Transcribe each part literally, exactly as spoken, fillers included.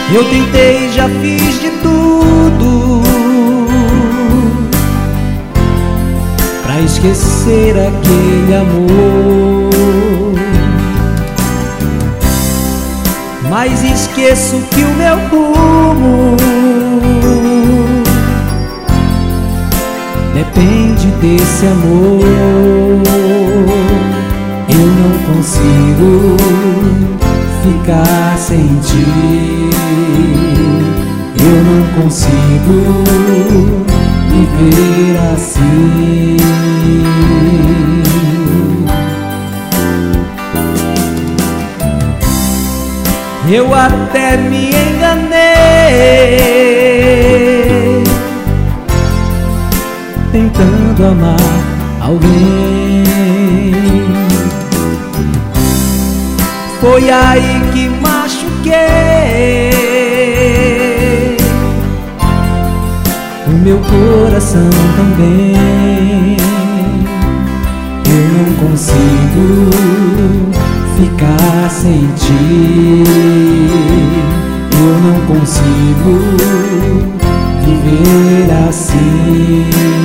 Eu tentei, já fiz de tudo pra esquecer aquele amor, mas esqueço que o meu rumo depende desse amor. Eu não consigo ficar sem ti, eu não consigo viver assim. Eu até me enganei tentando amar alguém. Foi aí que machuquei o meu coração também. Eu não consigo ficar sem ti, eu não consigo viver assim.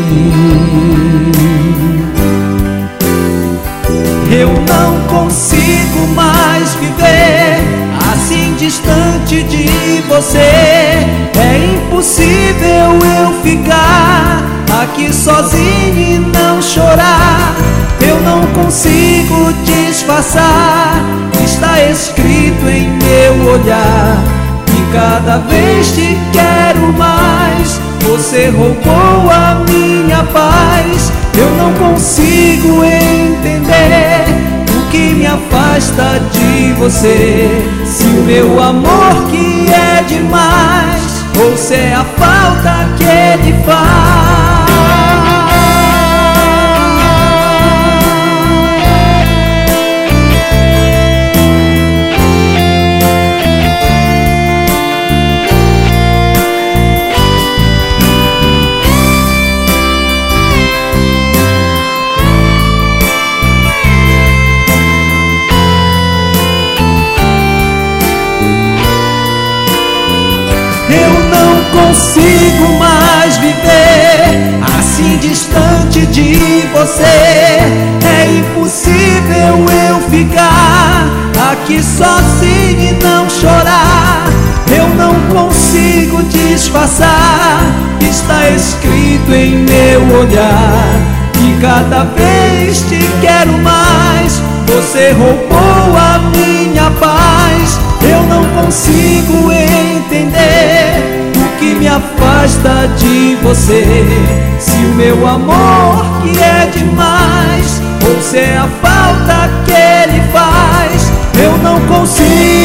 Eu não consigo mais viver assim distante de você. É impossível eu ficar aqui sozinho e não chorar. Eu não consigo disfarçar, está escrito em meu olhar que cada vez te quero mais. Você roubou a minha paz. Eu não consigo entender o que me afasta de você, se o meu amor que é demais ou se é a falta que ele faz. Consigo mais viver assim distante de você. É impossível eu ficar aqui sozinho e não chorar. Eu não consigo disfarçar, está escrito em meu olhar que cada vez te quero mais. Você roubou a minha paz. Eu não consigo entender que me afasta de você, se o meu amor que é demais ou se é a falta que ele faz. Eu não consigo